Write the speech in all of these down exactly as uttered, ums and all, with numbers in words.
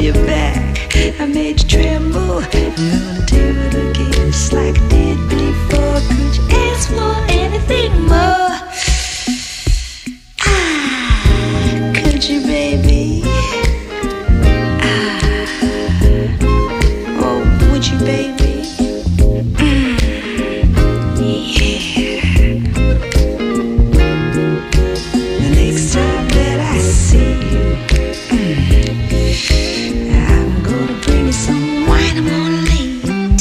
you back. I made you tremble. I'm gonna do it again just like I did before. Could you ask for anything more? Ah, could you, baby? Ah, oh, would you, baby? Some wine, I'm gonna lay it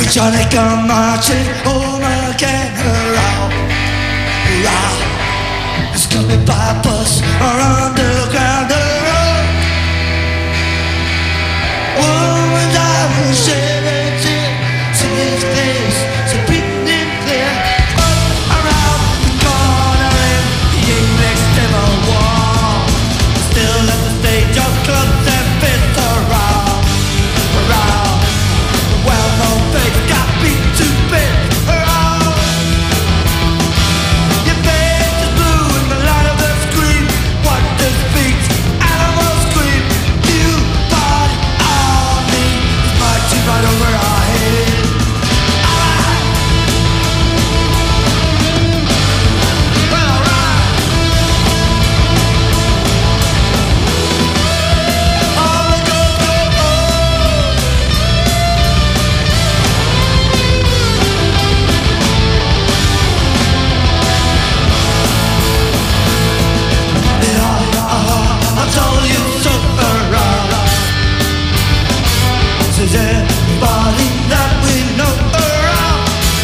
Johnny come marching home again. Hurrah, hurrah. It's coming by bus or underground. Hurrah. Woman, I was seventeen. See his face, so beaten and clear. Up around the corner in the English Civil War. Still at the stage of clubs and fists around, around. Well-known face got beat to bits. Hurrah! Your face is blue in the light of the screen. What this beats, animal scream. You body on me is marching right over our head. Alright. Well, alright. All the go, go, go. I told you so. Around. Says everybody that we know around.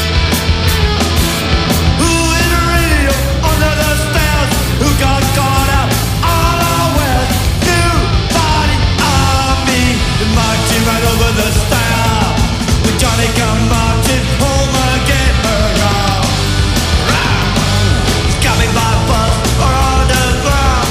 Who in the radio under the stairs? Who got caught out all our wares? Nobody on me is marching right over the stairs. With Johnny come marching home again. Around. It's coming by bus or underground.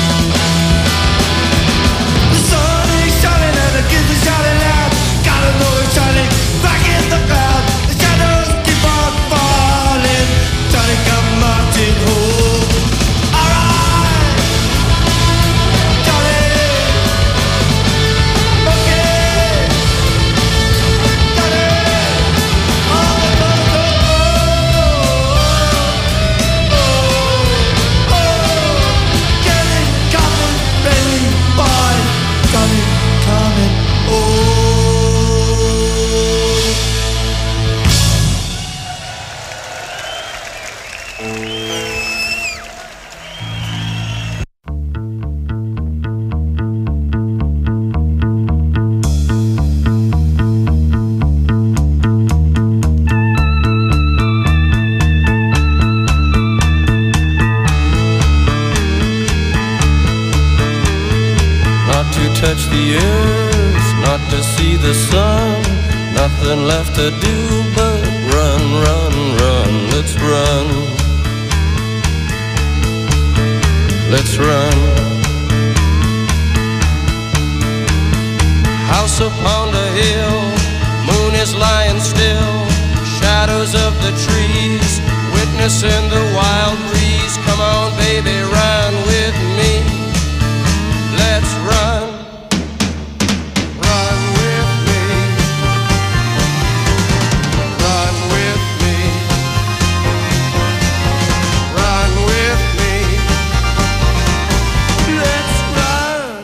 The sun is shining and the kids are shouting loud. Gotta know it's shining back in the crowd. The shadows keep on falling. Johnny come marching home. Alright, Johnny. Okay, Johnny. Oh, oh, oh, oh, oh. Johnny coming, baby boy. Johnny coming home. Not to touch the earth, not to see the sun. Nothing left to do but run, run, run. Let's run. Let's run. House upon the hill, moon is lying still. Shadows of the trees, witnessing the wild breeze. Come on, baby, run with me. Let's run, run with me, run with me, run with me. Let's run.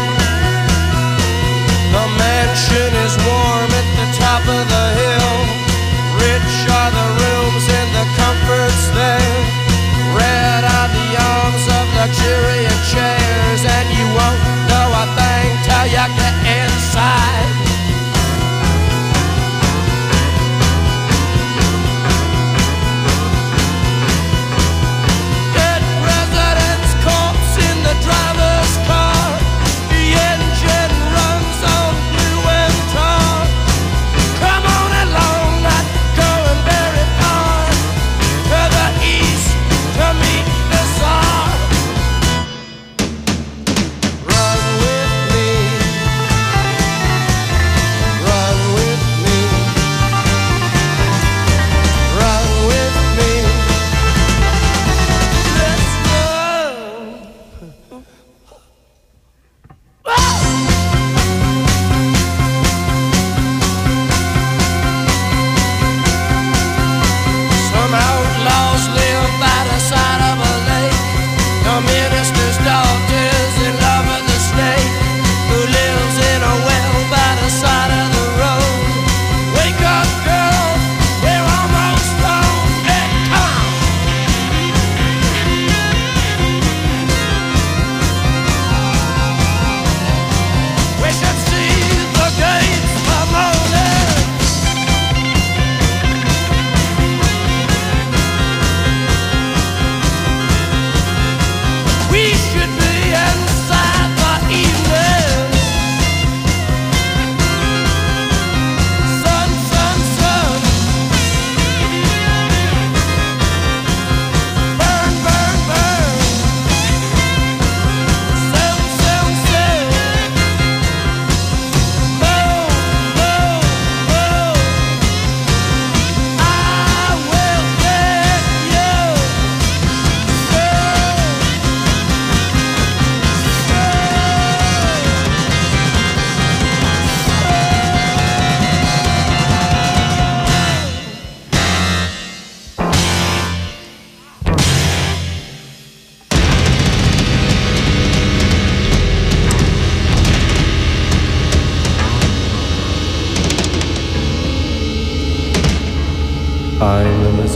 The mansion is warm at the top of the hill.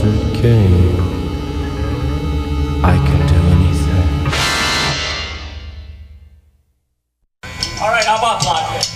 answer came, I can do anything. All right, how about block it?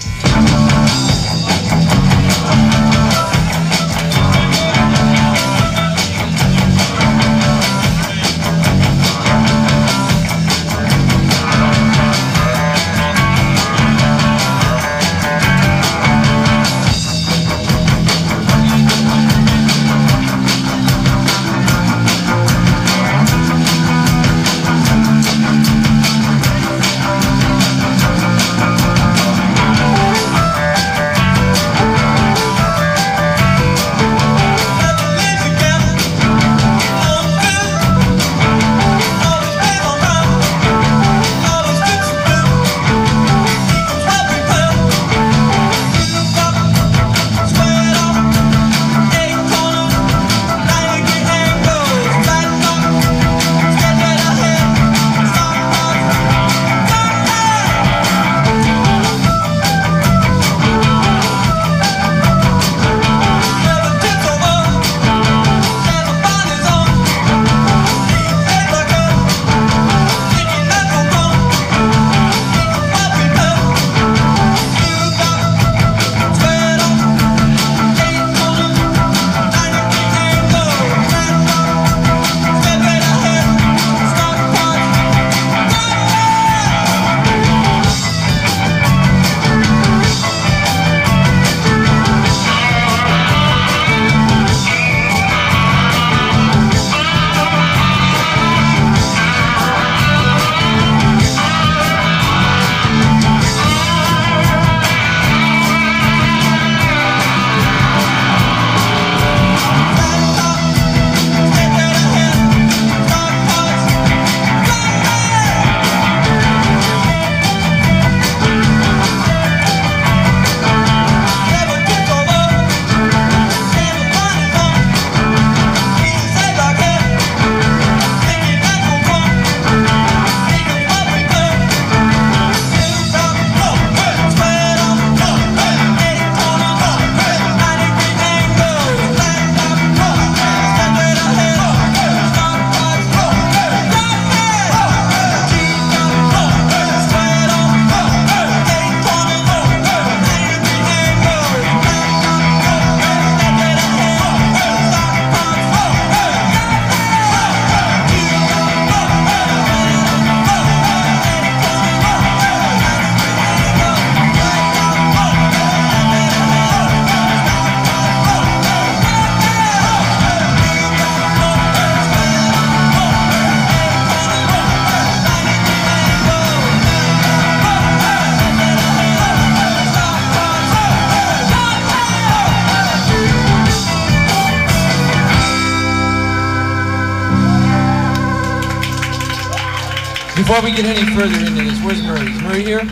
Before we get any further into this, where's Murray? Is Murray here?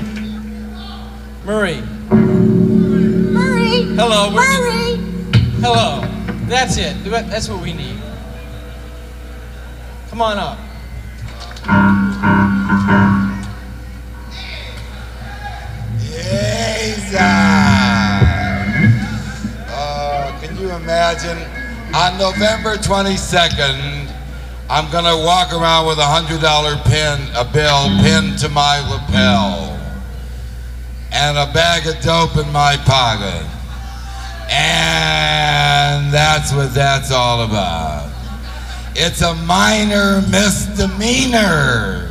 Murray. Murray. Hello. Murray. Hello. That's it. That's what we need. Come on up. Jesus. Oh, can you imagine? On November twenty-second, I'm gonna walk around with a hundred dollar pin, a bill pinned to my lapel, and a bag of dope in my pocket. And that's what that's all about. It's a minor misdemeanor.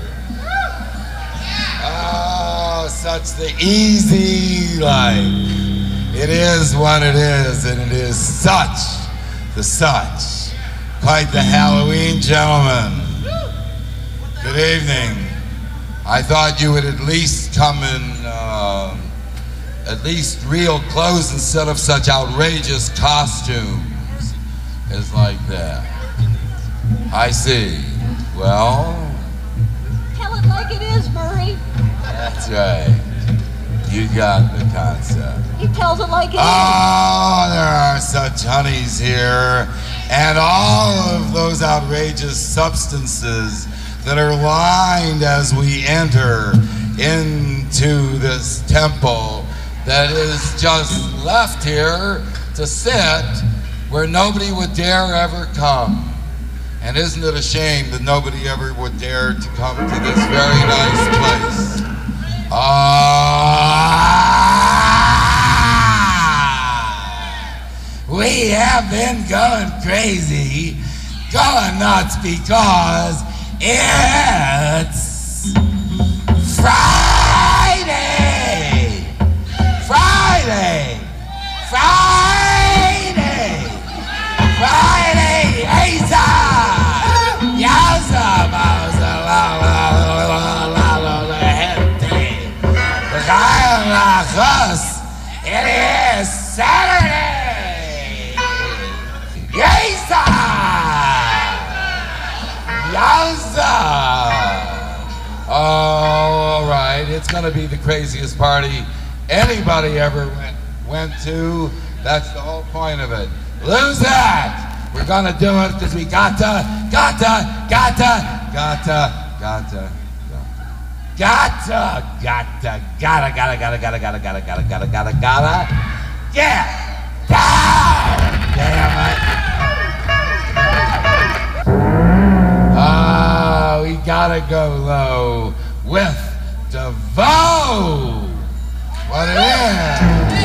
Oh, such the easy life. It is what it is, and it is such the such. Quite the Halloween, gentlemen. Good evening. I thought you would at least come in uh, at least real clothes instead of such outrageous costumes as like that. I see. Well, Tell it like it is, Murray. that's right. You got the concept. He tells it like it Oh, there are such honeys here, and all of those outrageous substances that are lined as we enter into this temple that is just left here to sit where nobody would dare ever come. And isn't it a shame that nobody ever would dare to come to this very nice place? Ah, we have been going crazy, going nuts because it's Friday! Friday! Friday! Friday! Asa! Yowza! Bowza! La la la la la la gente! Us! It is Saturday! Yasa! Yowza! Oh, all right. It's going to be the craziest party anybody ever went, went to. That's the whole point of it. Lose that! We're going to do it because we gotta, gotta, gotta, gotta, gotta, gotta, gotta, gotta, gotta, gotta, gotta, gotta, gotta, gotta, gotta, gotta, gotta, get down! Damn it. Ah, we gotta go low with DeVoe. What it is?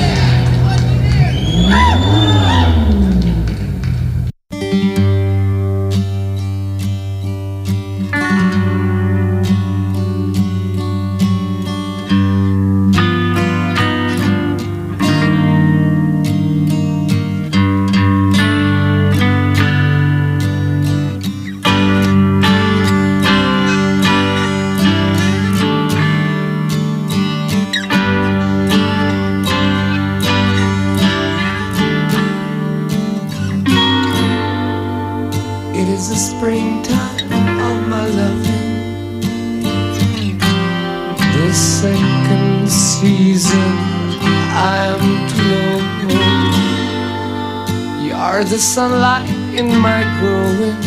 Springtime of my loving, the second season I am to know. You are the sunlight in my growing,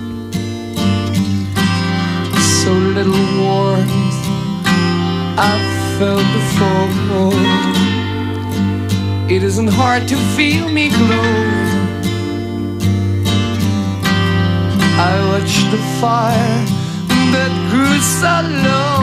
so little warmth I've felt before. It isn't hard to feel me glow. I watched the fire that grew so low.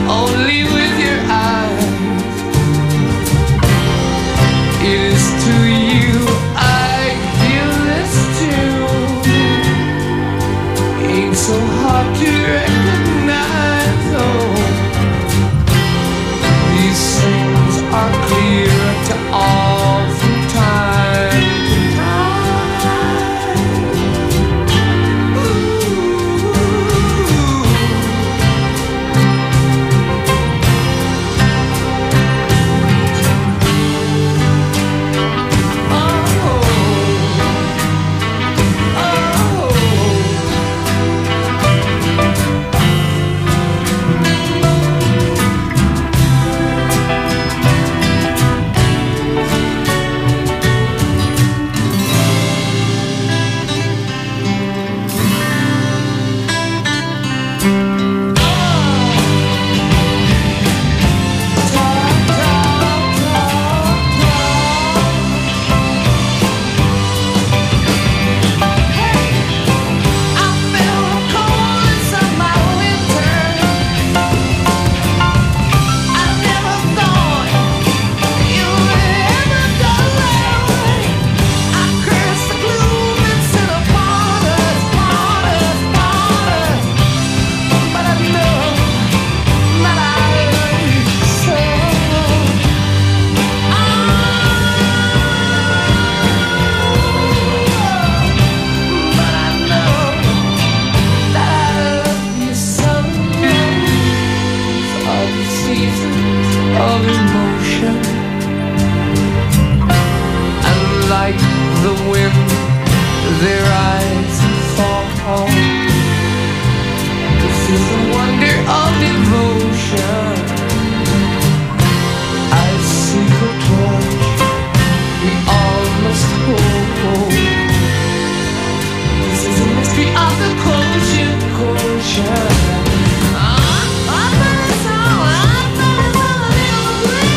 only with your eyes. It is to you I feel this tune. Ain't so hard to recognize, oh. These things are clear to all from time to time. Of emotion, and like the wind, their eyes fall. This is the wonder of devotion. I seek a torch we all must hold. This is the mystery of the quotient, quotient. Ah, I found a song, I found a little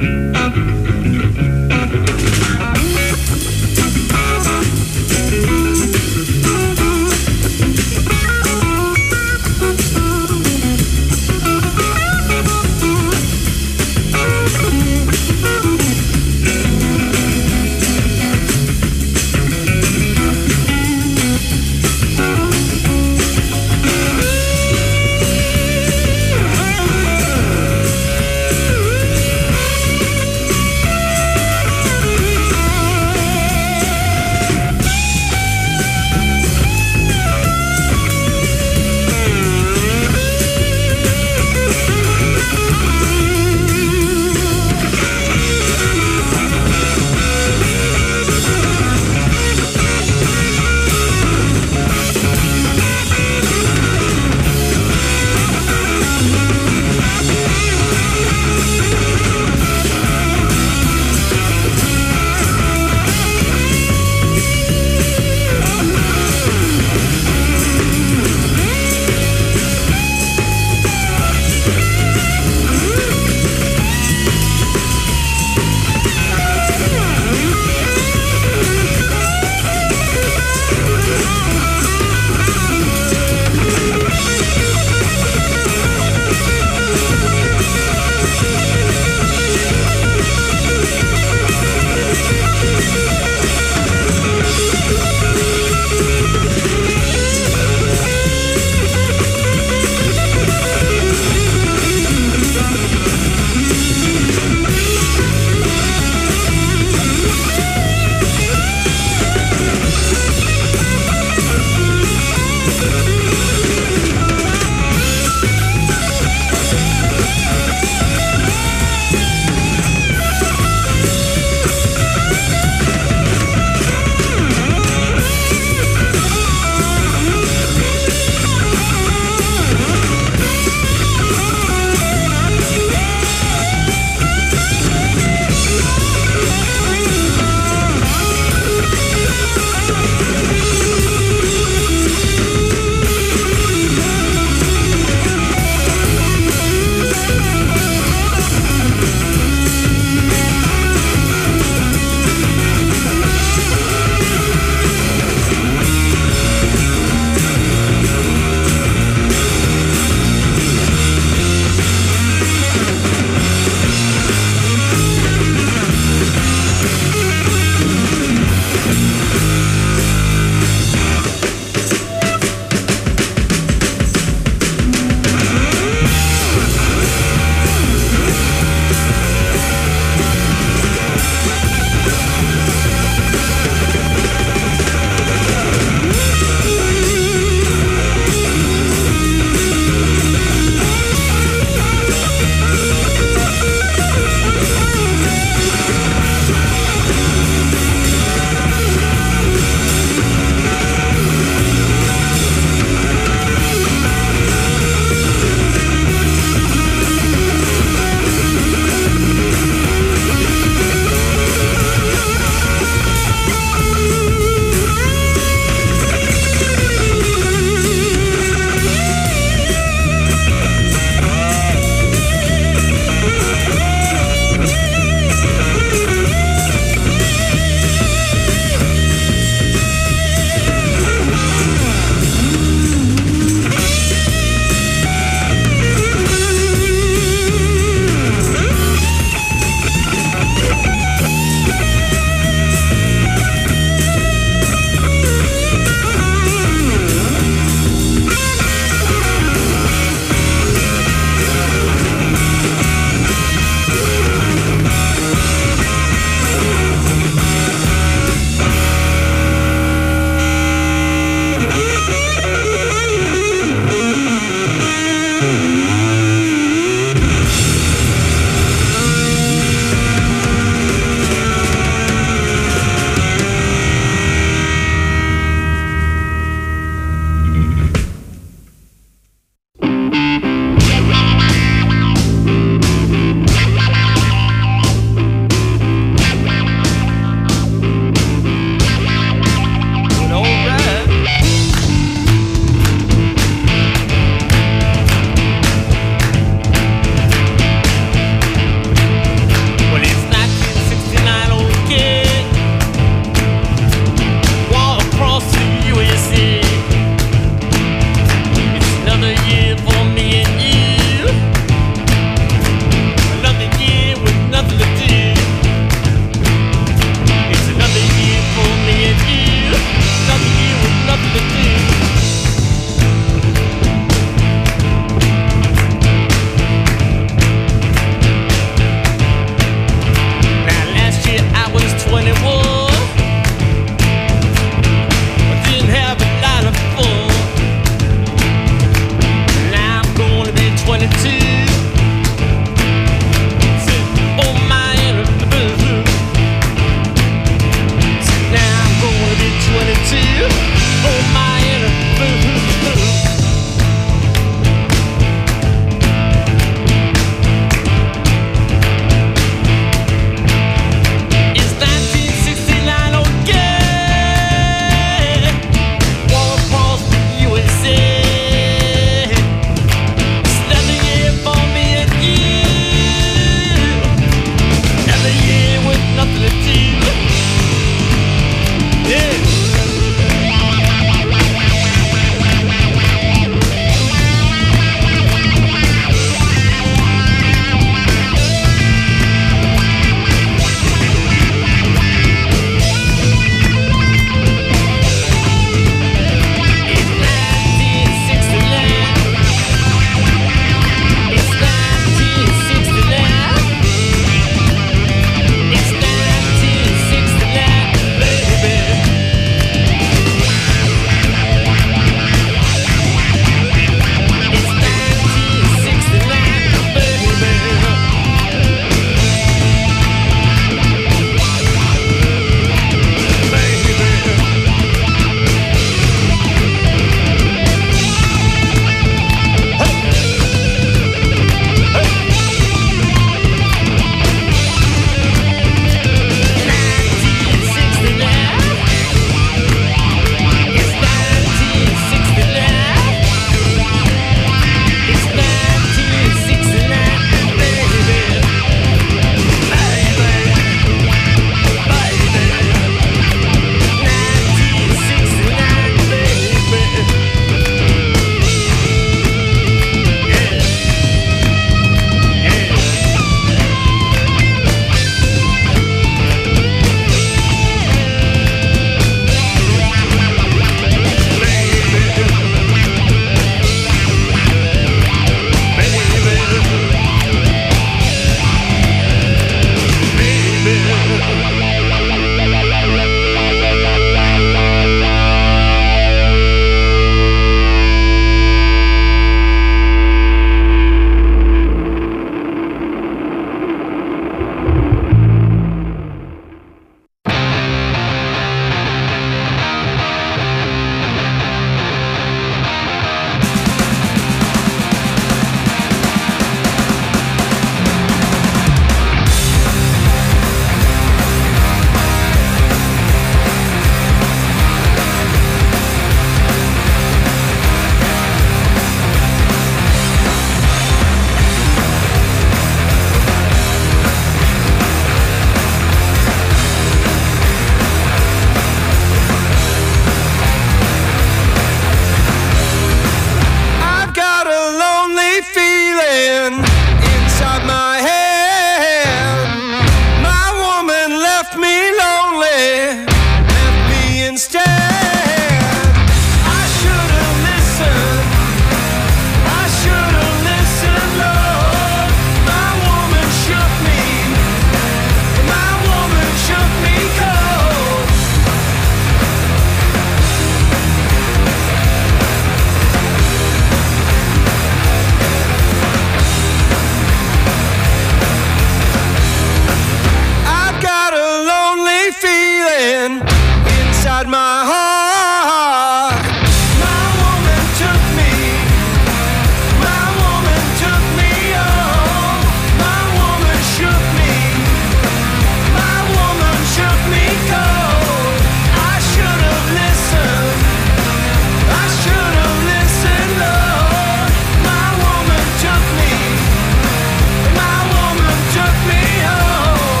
inside my heart. My woman took me. My woman took me. Oh, my woman shook me. My woman shook me cold. I should have listened. I should have listened, Lord. My woman took me. My woman took me home.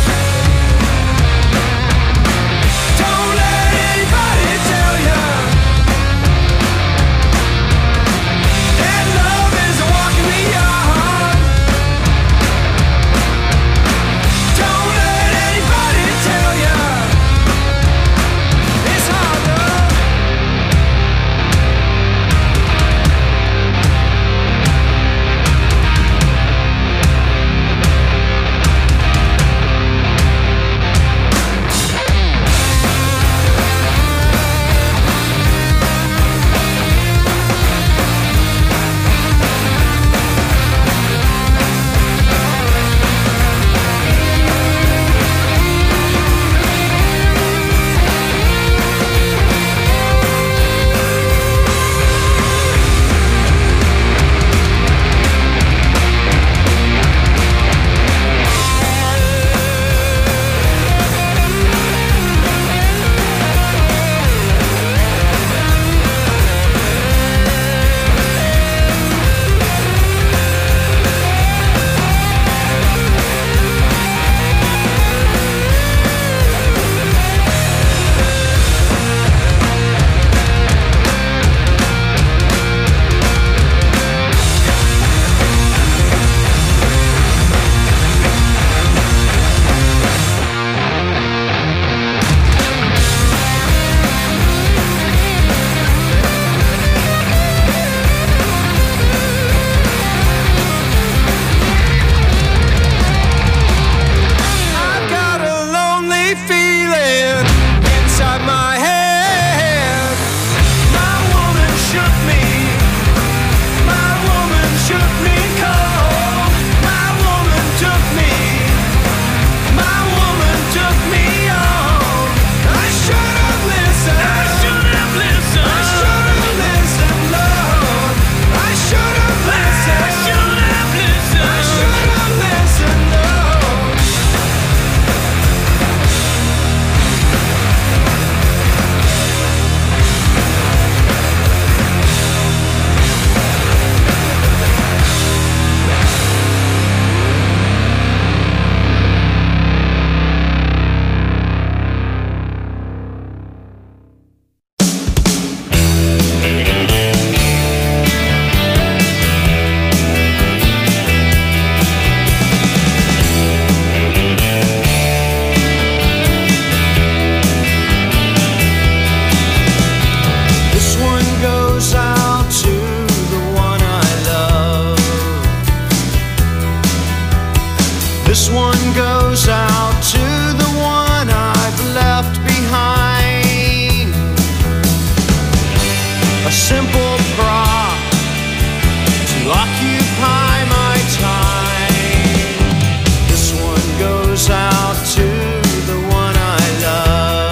Don't let anybody tell you that love is walking me on. Don't let anybody tell you it's hard love. I've got a lonely feeling inside my head. My woman shook me. My woman shook me cold. My woman took me. My woman took me home. I should have listened. I should have listened. I should have listened, Lord. I should have listened. I should have listened. I should have listened, Lord. This one goes out to the one I love. This one goes out to the one I've left behind. A simple prop to occupy my time. This one goes out to the one I love.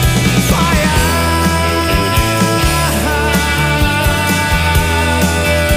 Fire. Fire.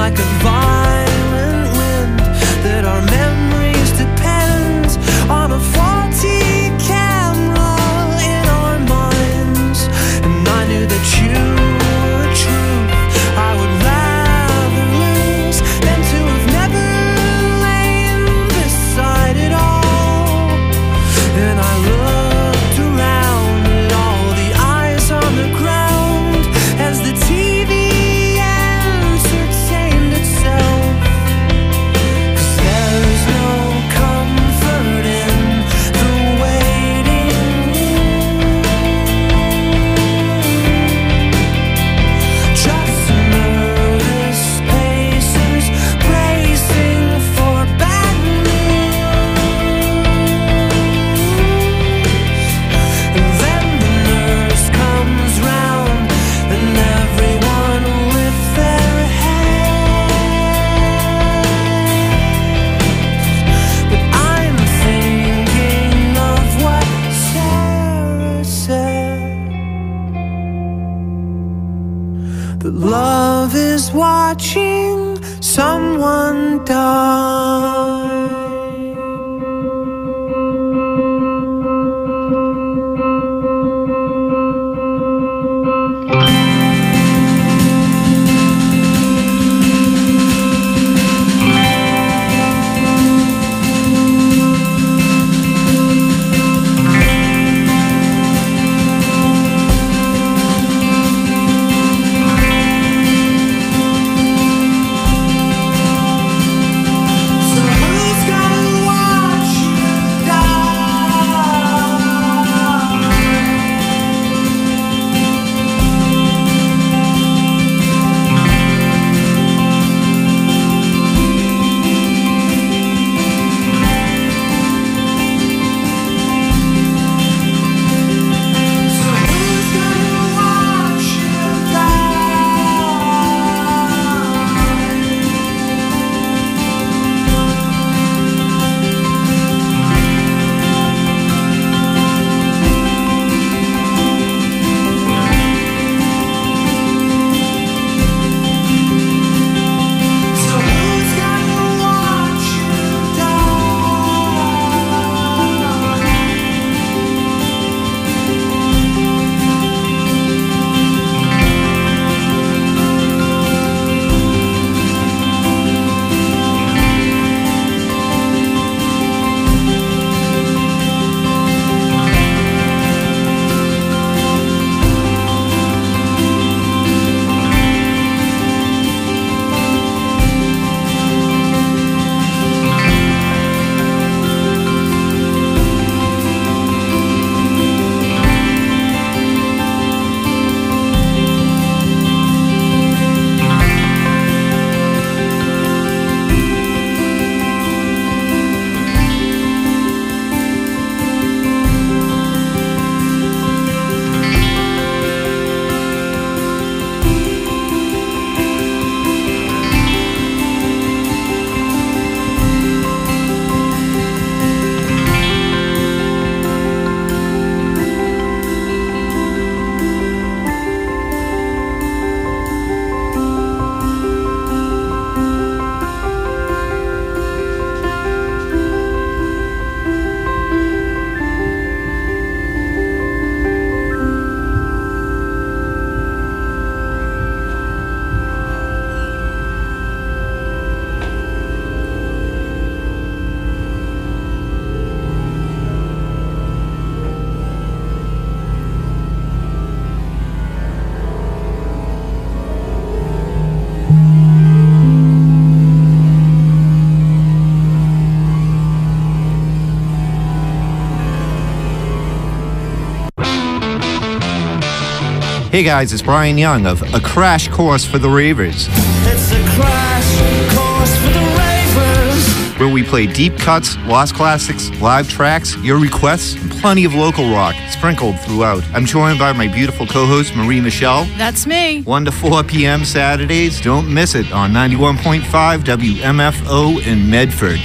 like a violent wind, that our memories depend on a faulty camera in our minds. And I knew that you were true. I would rather lose than to have never lain beside it all. And I looked around at all the eyes on the ground as the T V entertained itself. 'Cause there's no comfort in the waiting. Just nervous pacers bracing for bad news. And then the nurse comes round and everyone lifts their heads. But I'm thinking of what Sarah said, that love is watching someone die. So who's gonna watch you So who's gonna watch you So who's gonna watch you Hey guys, it's Brian Young of A Crash Course for the Ravers, It's a crash course for the ravers. where we play deep cuts, lost classics, live tracks, your requests, and plenty of local rock sprinkled throughout. I'm joined by my beautiful co-host Marie Michelle. That's me. one to four p.m. Saturdays. Don't miss it on ninety-one point five W M F O in Medford.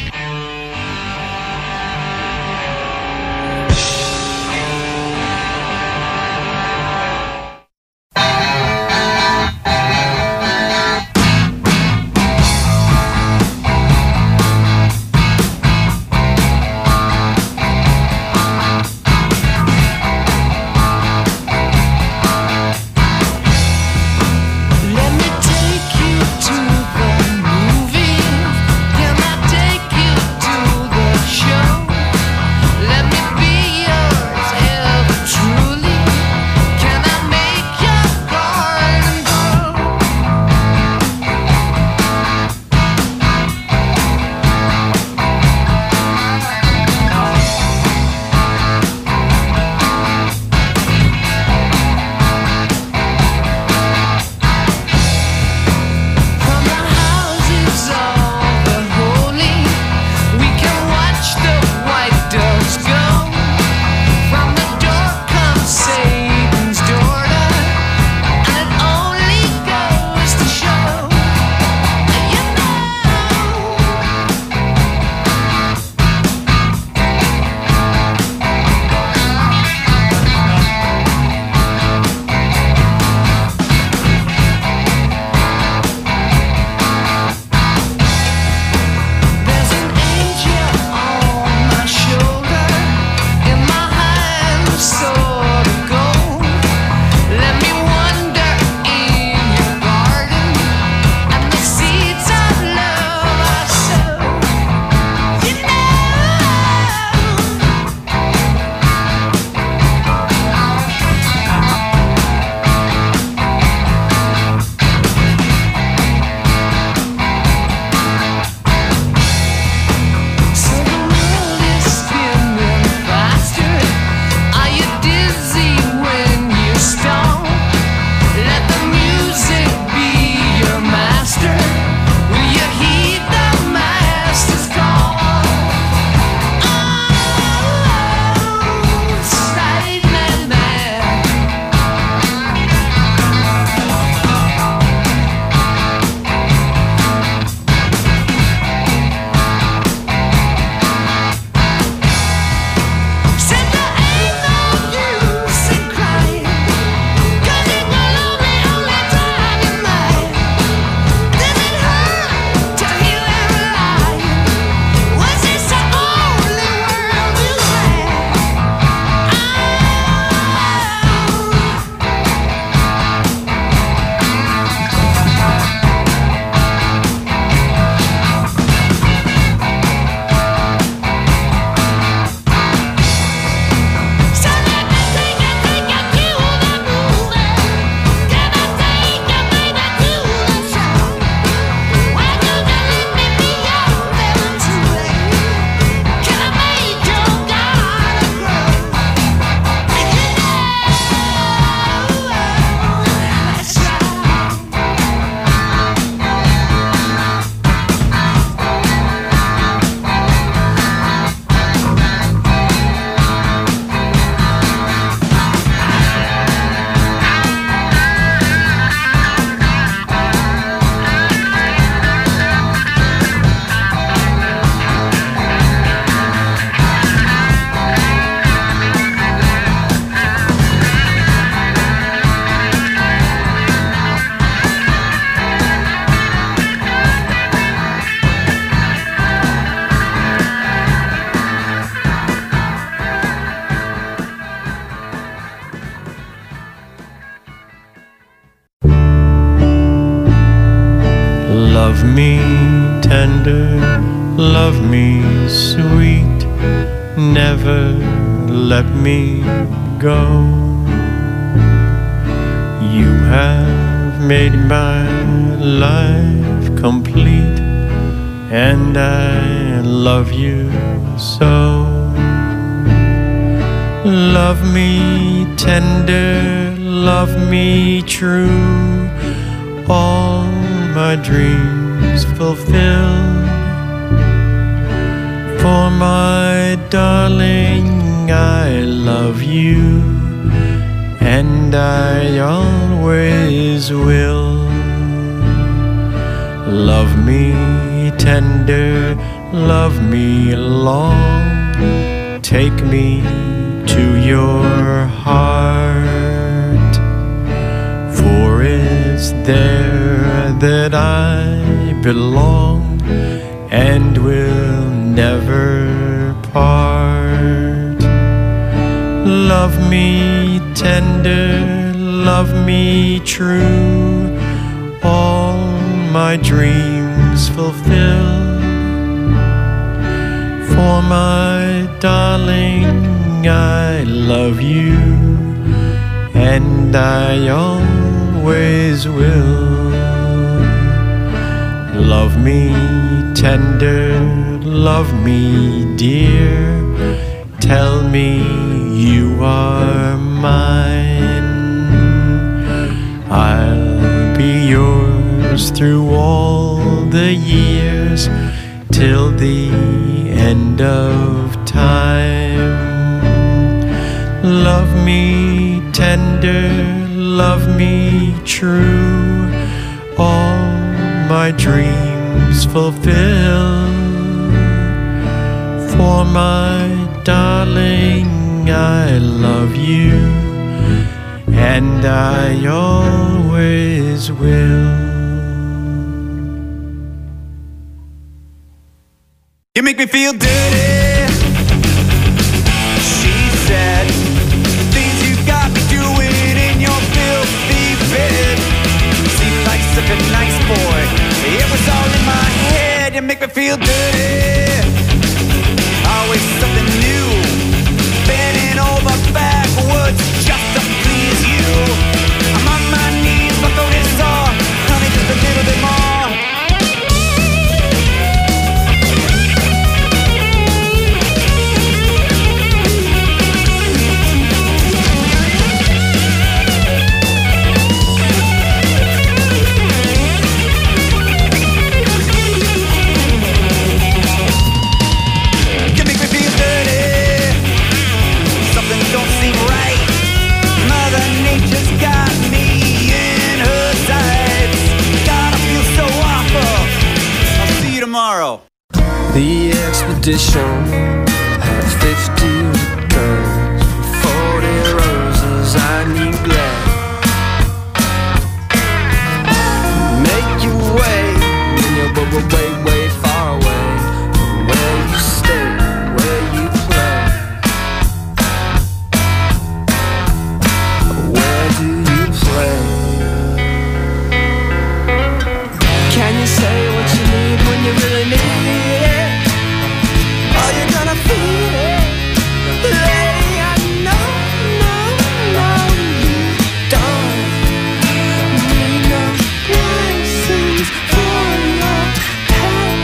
me tender, love me sweet, never let me go. You have made my life complete, and I love you so. Love me tender, love me true, all my dreams fulfill. For my darling, I love you, and I always will. Love me tender, love me long, take me to your heart, for it's there that I belong and will never part. Love me tender, love me true, all my dreams fulfill. For my darling, I love you, and I always will. Love me tender, love me dear, tell me you are mine. I'll be yours through all the years, till the end of time. Love me tender, love me true, all my dreams fulfill. For my darling, I love you, and I always will. You make me feel dirty, she said. Things you got me doing in your filthy bed. Seemed like such a nice boy, it was all in my head. You make me feel dirty, always something new, bending over backwards just to please you. I'm on my knees, my throat is sore, honey, just a little bit more. The expedition had fifty guns, forty roses I need glad. Make your way when you're way, way, way far away from where you stay, where you play. Where do you play? Can you say what you need when you really need it? Are you gonna feel it? Lady, I know, no, no, you don't need no license for your head.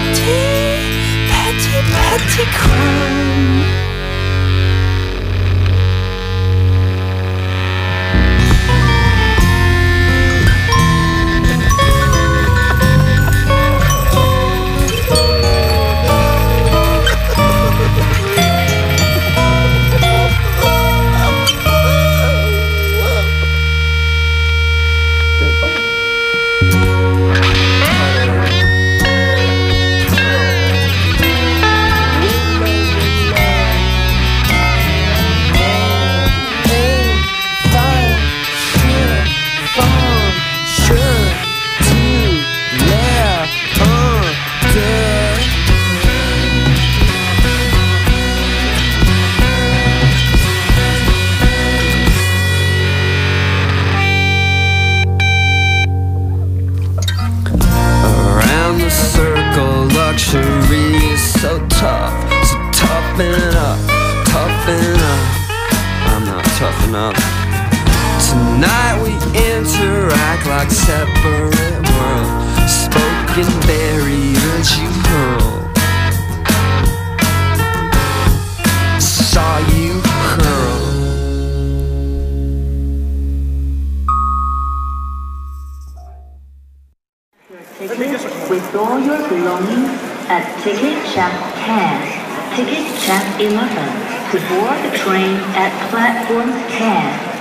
going at Ticket Check ten. Ticket Check eleven. To board the train at platform ten.